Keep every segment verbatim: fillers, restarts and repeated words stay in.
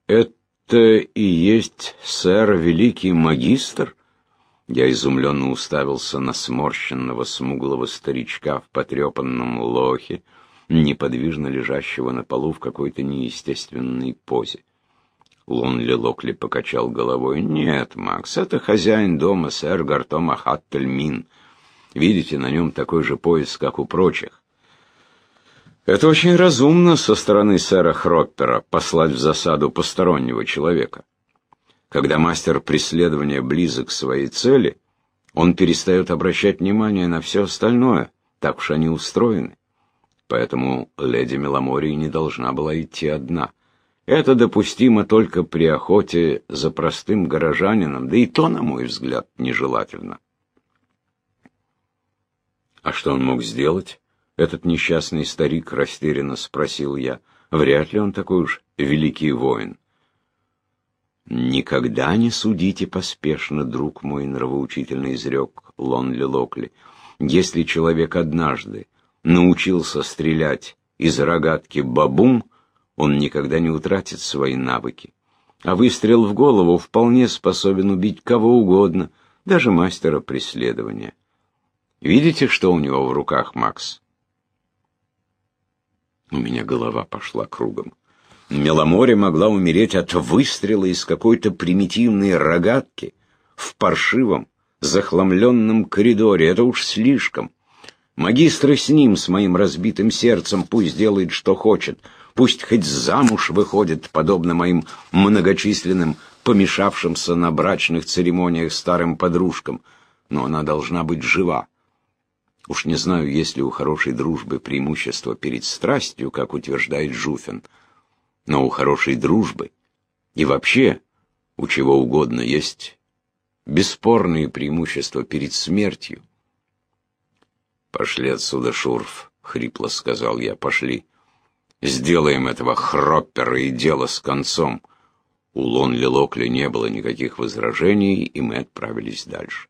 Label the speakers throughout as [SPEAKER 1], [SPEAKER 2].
[SPEAKER 1] Это и есть сэр великий магистр? Я изумленно уставился на сморщенного смуглого старичка в потрепанном лохе, неподвижно лежащего на полу в какой-то неестественной позе. Лонли Локли покачал головой. «Нет, Макс, это хозяин дома, сэр Гартом Ахат-Тельмин. Видите, на нем такой же пояс, как у прочих. Это очень разумно со стороны сэра Хроппера послать в засаду постороннего человека. Когда мастер преследования близок к своей цели, он перестает обращать внимание на все остальное, так уж они устроены. Поэтому леди Меломорий не должна была идти одна. Это допустимо только при охоте за простым горожанином, да и то, на мой взгляд, нежелательно». «А что он мог сделать, этот несчастный старик?» — растерянно спросил я. «Вряд ли он такой уж великий воин». «Никогда не судите поспешно, друг мой», — нравоучительно изрек Лонли Локли. «Если человек однажды научился стрелять из рогатки бабум, он никогда не утратит свои навыки. А выстрел в голову вполне способен убить кого угодно, даже мастера преследования. Видите, что у него в руках, Макс?» У меня голова пошла кругом. Меломори могла умереть от выстрела из какой-то примитивной рогатки в паршивом, захламленном коридоре. Это уж слишком. Магистр с ним, с моим разбитым сердцем, пусть делает, что хочет. Пусть хоть замуж выходит, подобно моим многочисленным, помешавшимся на брачных церемониях старым подружкам. Но она должна быть жива. Уж не знаю, есть ли у хорошей дружбы преимущество перед страстью, как утверждает Жуфин. Но у хорошей дружбы и вообще у чего угодно есть бесспорные преимущества перед смертью. «Пошли отсюда, Шурф», — хрипло сказал я, — «пошли. Сделаем этого Хроппера и дело с концом». У Лонли Локли не было никаких возражений, и мы отправились дальше.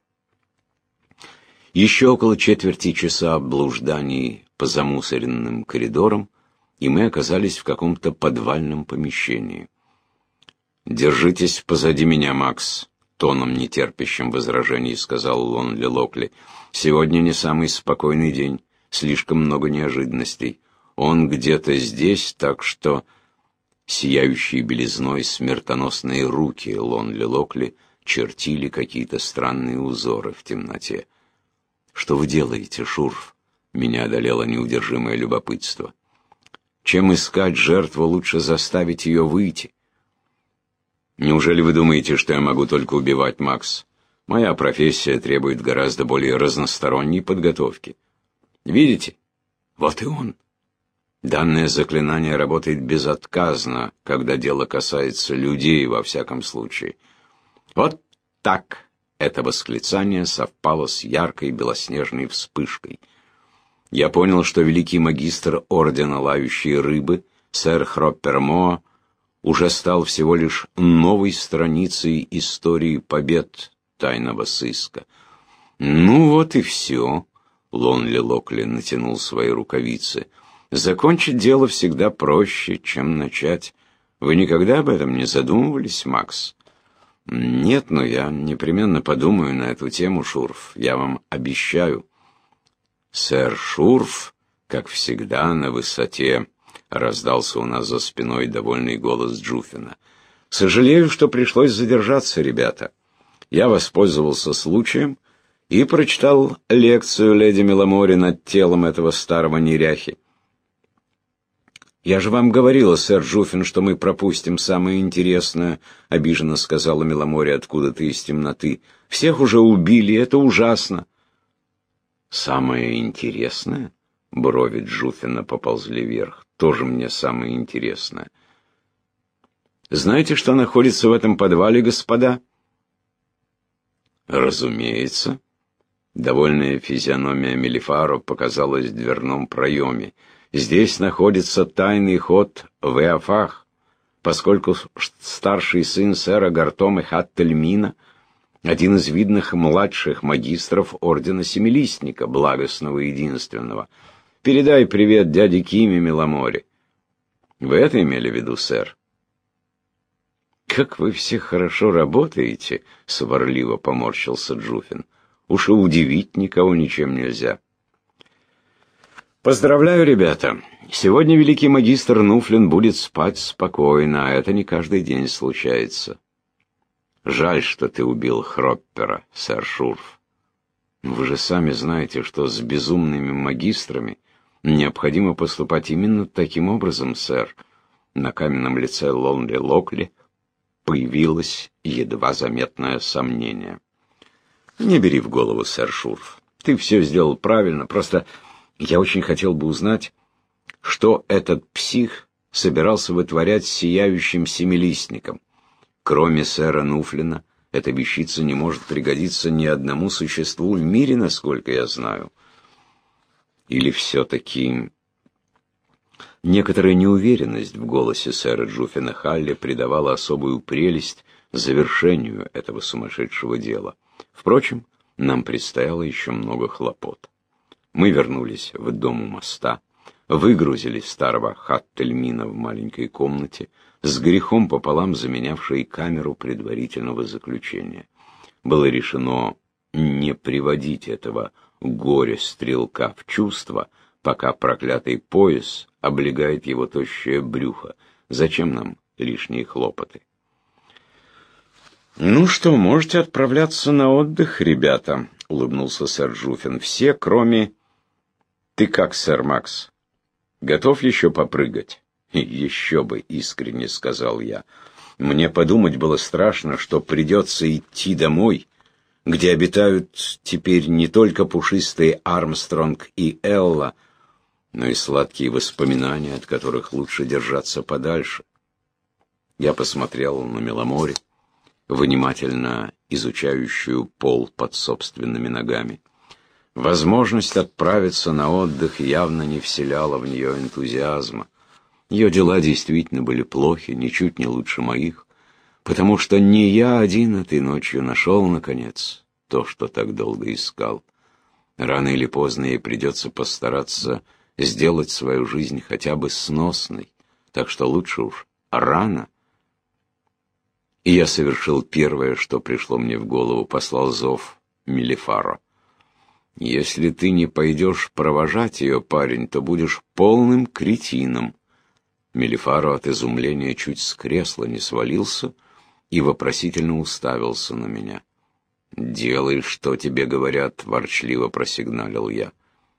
[SPEAKER 1] Еще около четверти часа блужданий по замусоренным коридорам, и мы оказались в каком-то подвальном помещении. «Держитесь позади меня, Макс», — тоном нетерпящим возражений сказал Лонли Локли. «Сегодня не самый спокойный день, слишком много неожиданностей. Он где-то здесь, так что...» Сияющие белизной смертоносные руки Лонли Локли чертили какие-то странные узоры в темноте. «Что вы делаете, Шурф?» Меня одолело неудержимое любопытство. «Чем искать жертву, лучше заставить ее выйти». «Неужели вы думаете, что я могу только убивать, Макс? Моя профессия требует гораздо более разносторонней подготовки. Видите? Вот и он. Данное заклинание работает безотказно, когда дело касается людей, во всяком случае. Вот так». Это восклицание совпало с яркой белоснежной вспышкой. Я понял, что великий магистр Ордена Лающей Рыбы, сэр Хроппер Моа, уже стал всего лишь новой страницей истории побед тайного сыска. «Ну вот и все», — Лонли Локли натянул свои рукавицы. «Закончить дело всегда проще, чем начать. Вы никогда об этом не задумывались, Макс?» «Нет, но я непременно подумаю на эту тему, Шурф, я вам обещаю». «Сэр Шурф, как всегда, на высоте», — раздался у нас за спиной довольный голос Джуфина. «Сожалею, что пришлось задержаться, ребята. Я воспользовался случаем и прочитал лекцию леди Меломори над телом этого старого неряхи. «Я же вам говорила, сэр Джуфин, что мы пропустим самое интересное», — обиженно сказала Меломори откуда-то из темноты. «Всех уже убили, это ужасно». «Самое интересное?» — брови Джуфина поползли вверх. «Тоже мне самое интересное». «Знаете, что находится в этом подвале, господа?» «Разумеется». Довольная физиономия Мелифаро показалась в дверном проеме. «Здесь находится тайный ход в Эофах, поскольку старший сын сэра Гартома Хат-Тельмина, один из видных младших магистров Ордена Семилистника, благостного и единственного. Передай привет дяде Киме Меломори». «Вы это имели в виду, сэр?» «Как вы все хорошо работаете!» — сварливо поморщился Джуфин. «Уж и удивить никого ничем нельзя». «Поздравляю, ребята! Сегодня великий магистр Нуфлин будет спать спокойно, а это не каждый день случается. Жаль, что ты убил Хроппера, сэр Шурф. Вы же сами знаете, что с безумными магистрами необходимо поступать именно таким образом, сэр». На каменном лице Лонли Локли появилось едва заметное сомнение. «Не бери в голову, сэр Шурф. Ты все сделал правильно, просто я очень хотел бы узнать, что этот псих собирался вытворять с сияющим семилистником. Кроме сэра Нуфлина, эта вещица не может пригодиться ни одному существу в мире, насколько я знаю. Или все-таки...» Некоторая неуверенность в голосе сэра Джуфина Халли придавала особую прелесть завершению этого сумасшедшего дела. Впрочем, нам предстояло еще много хлопот. Мы вернулись в дом у моста, выгрузили старого Хаттельмина в маленькой комнате, с грехом пополам заменявшей камеру предварительного заключения. Было решено не приводить этого горя-стрелка в чувство, пока проклятый пояс облегает его тощее брюхо. Зачем нам лишние хлопоты? «Ну что, можете отправляться на отдых, ребята», — улыбнулся сэр Джуфин. «Все, кроме... Ты как, сэр Макс? Готов еще попрыгать?» «Еще бы», — искренне сказал я. Мне подумать было страшно, что придется идти домой, где обитают теперь не только пушистые Армстронг и Элла, но и сладкие воспоминания, от которых лучше держаться подальше. Я посмотрел на Меломоре, внимательно изучающую пол под собственными ногами. Возможность отправиться на отдых явно не вселяла в нее энтузиазма. Ее дела действительно были плохи, ничуть не лучше моих, потому что не я один этой ночью нашел, наконец, то, что так долго искал. Рано или поздно ей придется постараться сделать свою жизнь хотя бы сносной, так что лучше уж рано. И я совершил первое, что пришло мне в голову, послал зов Мелифаро. «Если ты не пойдешь провожать ее, парень, то будешь полным кретином». Мелифаро от изумления чуть с кресла не свалился и вопросительно уставился на меня. «Делай, что тебе говорят», — ворчливо просигналил я.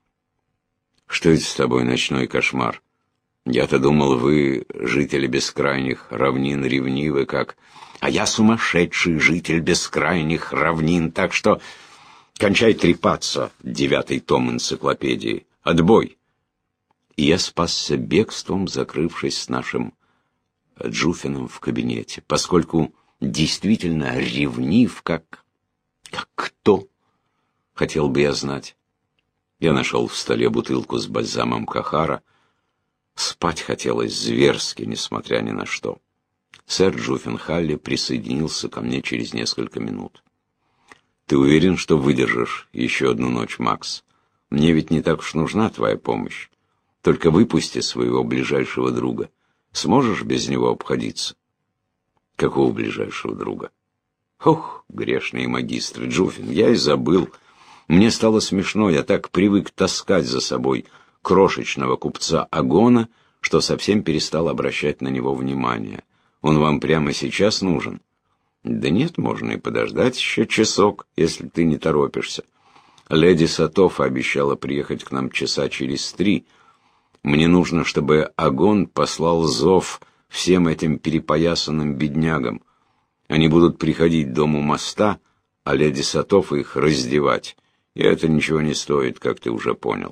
[SPEAKER 1] «Что это с тобой, ночной кошмар? Я-то думал, вы, жители бескрайних равнин, ревнивы, как... А я сумасшедший житель бескрайних равнин, так что... Кончай трепаться, девятый том энциклопедии. Отбой!» И я спасся бегством, закрывшись с нашим Джуфином в кабинете, поскольку действительно ревнив, как... как кто? Хотел бы я знать. Я нашел в столе бутылку с бальзамом Кахара. Спать хотелось зверски, несмотря ни на что. Сэр Джуфин Халли присоединился ко мне через несколько минут. «Ты уверен, что выдержишь еще одну ночь, Макс? Мне ведь не так уж нужна твоя помощь. Только выпусти своего ближайшего друга. Сможешь без него обходиться?» «Какого ближайшего друга?» «Ох, грешные магистры, Джуфин, я и забыл. Мне стало смешно, я так привык таскать за собой крошечного купца Агона, что совсем перестал обращать на него внимание. Он вам прямо сейчас нужен?» «Да нет, можно и подождать еще часок, если ты не торопишься. Леди Сатофа обещала приехать к нам часа через три. Мне нужно, чтобы Агон послал зов всем этим перепоясанным беднягам. Они будут приходить к дому моста, а леди Сатофа их раздевать. И это ничего не стоит, как ты уже понял».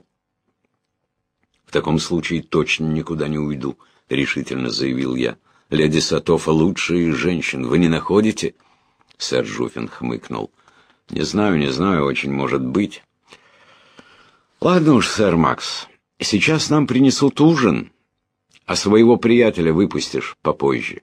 [SPEAKER 1] «В таком случае точно никуда не уйду», — решительно заявил я. «Леди Сатофа лучшая из женщин, вы не находите?» Сэр Джуфин хмыкнул. «Не знаю, не знаю, очень может быть». «Ладно уж, сэр Макс, сейчас нам принесут ужин, а своего приятеля выпустишь попозже».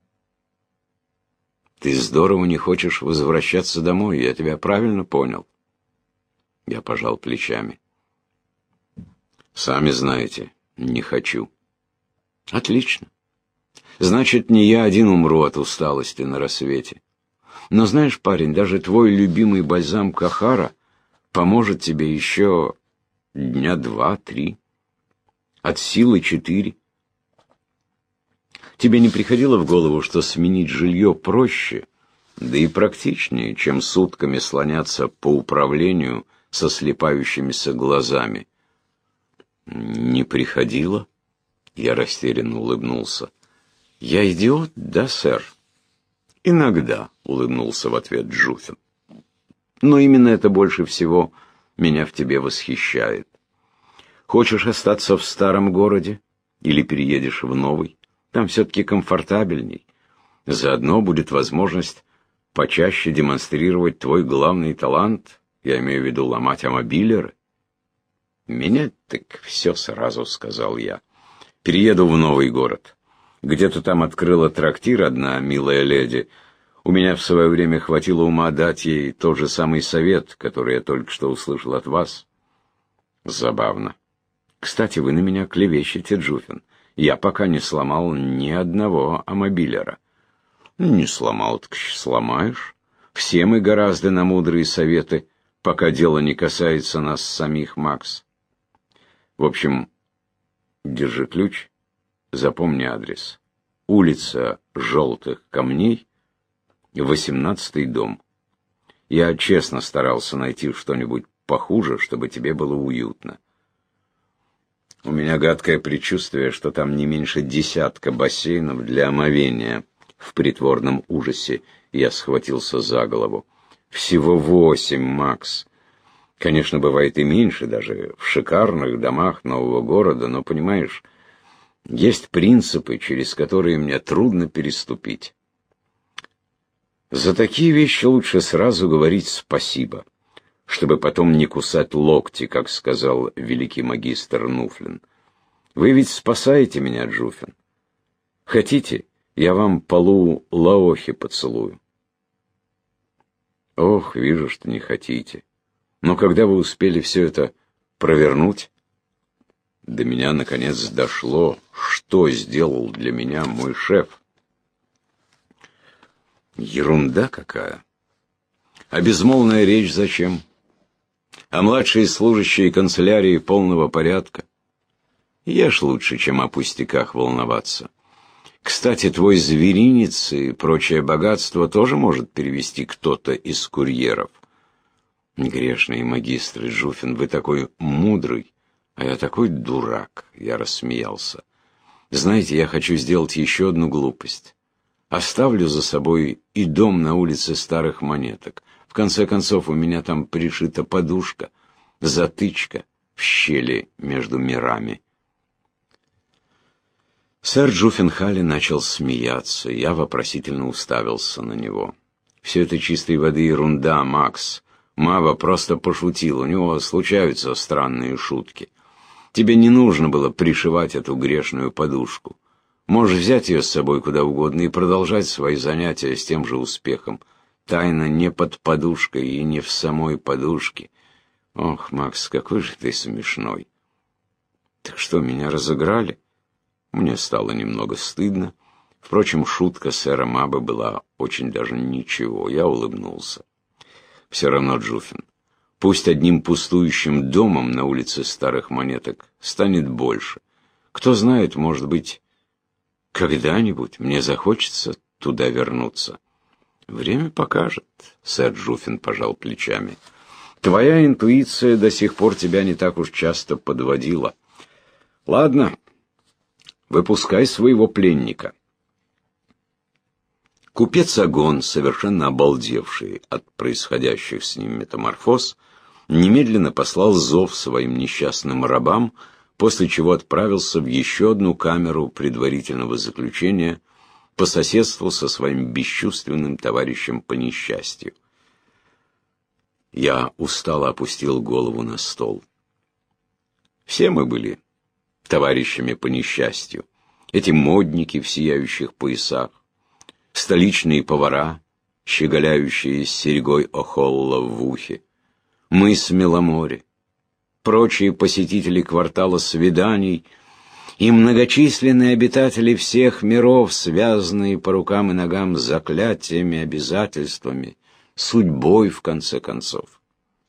[SPEAKER 1] «Ты здорово не хочешь возвращаться домой, я тебя правильно понял?» Я пожал плечами. «Сами знаете, не хочу». «Отлично. Значит, не я один умру от усталости на рассвете. Но знаешь, парень, даже твой любимый бальзам Кахара поможет тебе еще дня два-три, от силы четыре. Тебе не приходило в голову, что сменить жилье проще, да и практичнее, чем сутками слоняться по управлению со слепающимися глазами? Не приходило? Я растерянно улыбнулся. Я идиот, да, сэр? Иногда, улыбнулся в ответ Джуфин. Но именно это больше всего меня в тебе восхищает. Хочешь остаться в старом городе или переедешь в новый? Там все-таки комфортабельней. Заодно будет возможность почаще демонстрировать твой главный талант, я имею в виду ломать амобилеры. Менять так все сразу, сказал я. Перееду в новый город. Где-то там открыла трактир одна милая леди. У меня в свое время хватило ума дать ей тот же самый совет, который я только что услышал от вас. Забавно. Кстати, вы на меня клевещете, Джуфин. Я пока не сломал ни одного амобилера. Не сломал, так сломаешь. Все мы гораздо на мудрые советы, пока дело не касается нас самих, Макс. В общем, держи ключ, запомни адрес. Улица Желтых Камней, восемнадцатый дом. Я честно старался найти что-нибудь похуже, чтобы тебе было уютно. У меня гадкое предчувствие, что там не меньше десятка бассейнов для омовения. В притворном ужасе я схватился за голову. Всего восемь, Макс. Конечно, бывает и меньше, даже в шикарных домах нового города, но, понимаешь, есть принципы, через которые мне трудно переступить. За такие вещи лучше сразу говорить спасибо, чтобы потом не кусать локти, как сказал великий магистр Нуфлин. Вы ведь спасаете меня, Джуфин. Хотите, я вам полу лаохи поцелую? Ох, вижу, что не хотите. Но когда вы успели все это провернуть? До меня наконец дошло, что сделал для меня мой шеф. Ерунда какая. А безмолвная речь зачем? А младшие служащие канцелярии полного порядка? Ешь лучше, чем о пустяках волноваться. Кстати, твой зверинец и прочее богатство тоже может перевести кто-то из курьеров. Грешные магистры, Джуфин, вы такой мудрый, а я такой дурак, я рассмеялся. Знаете, я хочу сделать еще одну глупость. Оставлю за собой и дом на улице Старых Монеток. В конце концов, у меня там пришита подушка, затычка в щели между мирами. Сэр Джуфин Халли начал смеяться, я вопросительно уставился на него. Все это чистой воды ерунда, Макс. Мава просто пошутил, у него случаются странные шутки. Тебе не нужно было пришивать эту грешную подушку. Можешь взять ее с собой куда угодно и продолжать свои занятия с тем же успехом. Тайна не под подушкой и не в самой подушке. Ох, Макс, какой же ты смешной. Так что, меня разыграли? Мне стало немного стыдно. Впрочем, шутка сэра Маба была очень даже ничего. Я улыбнулся. Все равно, Джуфин, пусть одним пустующим домом на улице Старых Монеток станет больше. Кто знает, может быть, когда-нибудь мне захочется туда вернуться. Время покажет, сэр Джуфин пожал плечами. Твоя интуиция до сих пор тебя не так уж часто подводила. Ладно, выпускай своего пленника. Купец Агон, совершенно обалдевший от происходящих с ним метаморфоз, немедленно послал зов своим несчастным рабам, после чего отправился в еще одну камеру предварительного заключения по соседству со своим бесчувственным товарищем по несчастью. Я устало опустил голову на стол. Все мы были товарищами по несчастью. Эти модники в сияющих поясах, столичные повара, щеголяющие с серьгой охолла в ухе, мы с Меломори, прочие посетители квартала свиданий и многочисленные обитатели всех миров, связанные по рукам и ногам заклятиями, обязательствами, судьбой, в конце концов.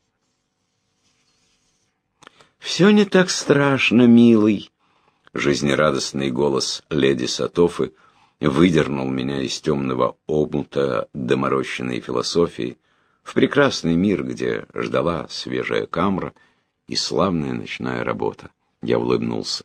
[SPEAKER 1] «Все не так страшно, милый», — жизнерадостный голос леди Сатофы выдернул меня из темного омута доморощенной философии в прекрасный мир, где ждала свежая камра и славная ночная работа. Я улыбнулся.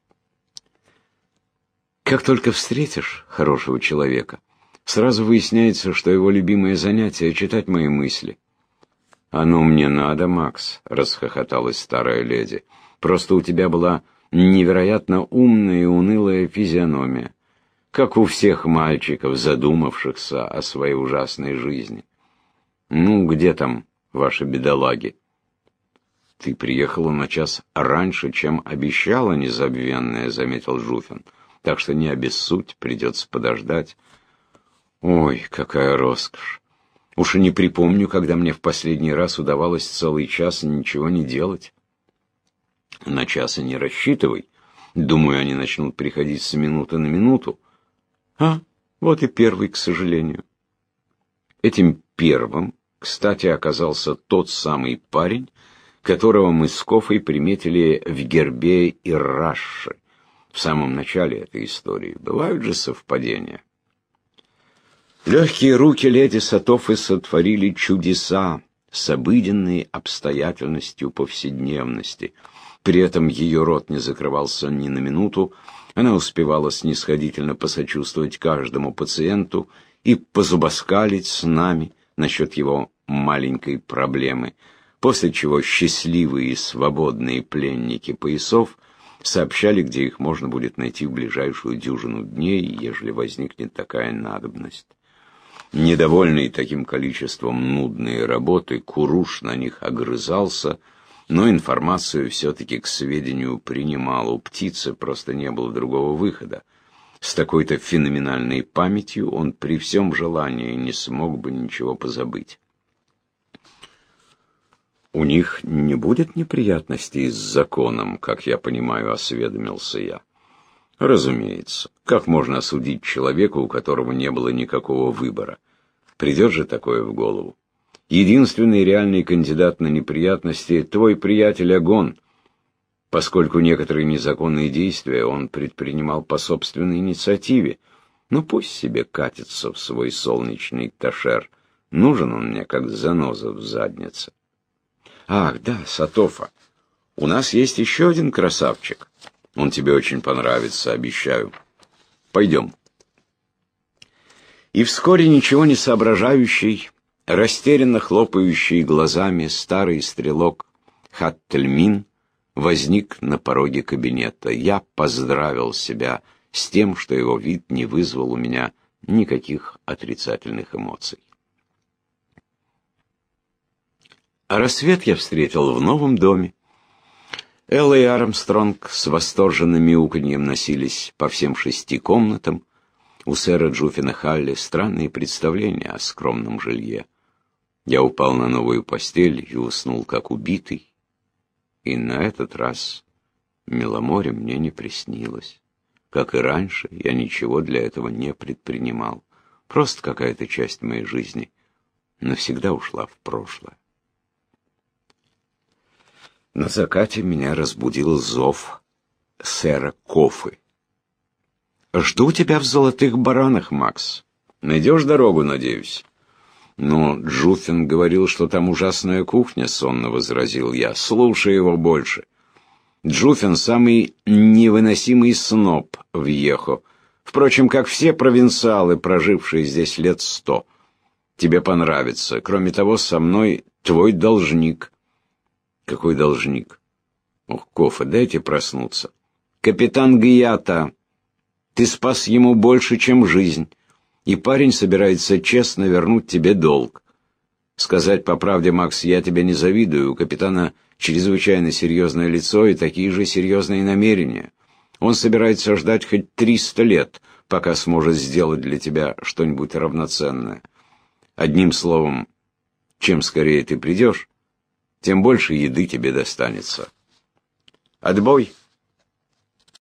[SPEAKER 1] Как только встретишь хорошего человека, сразу выясняется, что его любимое занятие — читать мои мысли. «Оно мне надо, Макс», — расхохоталась старая леди. «Просто у тебя была невероятно умная и унылая физиономия, как у всех мальчиков, задумавшихся о своей ужасной жизни. Ну, где там ваши бедолаги?» «Ты приехала на час раньше, чем обещала, незабвенная», — заметил Жуфин. «Так что не обессудь, придется подождать». «Ой, какая роскошь! Уж и не припомню, когда мне в последний раз удавалось целый час ничего не делать». «На час и не рассчитывай. Думаю, они начнут приходить с минуты на минуту». «А, вот и первый, к сожалению». Этим первым, кстати, оказался тот самый парень, которого мы с Кофой приметили в гербе Ирраши в самом начале этой истории. Бывают же совпадения. Легкие руки леди Сатофы сотворили чудеса с обыденной обстоятельностью повседневности. При этом ее рот не закрывался ни на минуту, она успевала снисходительно посочувствовать каждому пациенту и позубоскалить с нами насчет его маленькой проблемы, после чего счастливые и свободные пленники поясов сообщали, где их можно будет найти в ближайшую дюжину дней, ежели возникнет такая надобность. Недовольный таким количеством нудной работы, Куруш на них огрызался, но информацию все-таки к сведению принимал. У птицы просто не было другого выхода. С такой-то феноменальной памятью он при всем желании не смог бы ничего позабыть. «У них не будет неприятностей с законом, как я понимаю», — осведомился я. «Разумеется. Как можно осудить человека, у которого не было никакого выбора? Придет же такое в голову. Единственный реальный кандидат на неприятности — твой приятель Агон, поскольку некоторые незаконные действия он предпринимал по собственной инициативе. Ну пусть себе катится в свой солнечный ташер. Нужен он мне, как заноза в заднице». «Ах, да, Сатофа, у нас есть еще один красавчик. Он тебе очень понравится, обещаю. Пойдем». И вскоре ничего не соображающий, растерянно хлопающий глазами старый стрелок Хаттельмин возник на пороге кабинета. Я поздравил себя с тем, что его вид не вызвал у меня никаких отрицательных эмоций. А рассвет я встретил в новом доме. Элла и Армстронг с восторженным мяуканьем носились по всем шести комнатам. У сэра Джуфина Халли странные представления о скромном жилье. Я упал на новую постель и уснул как убитый. И на этот раз Миломоре мне не приснилось. Как и раньше, я ничего для этого не предпринимал. Просто какая-то часть моей жизни навсегда ушла в прошлое. На закате меня разбудил зов сэра Кофы. «Жду тебя в Золотых Баранах, Макс. Найдешь дорогу, надеюсь?» «Но Джуфин говорил, что там ужасная кухня», — сонно возразил я. «Слушай его больше. Джуфин — самый невыносимый сноб в Йехо. Впрочем, как все провинциалы, прожившие здесь лет сто. Тебе понравится. Кроме того, со мной твой должник». «Какой должник?» «Ох, Кофа, дайте проснуться». «Капитан Гията. Ты спас ему больше, чем жизнь, и парень собирается честно вернуть тебе долг. Сказать по правде, Макс, я тебе не завидую. У капитана чрезвычайно серьезное лицо и такие же серьезные намерения. Он собирается ждать хоть триста лет, пока сможет сделать для тебя что-нибудь равноценное. Одним словом, чем скорее ты придешь, тем больше еды тебе достанется. Отбой!»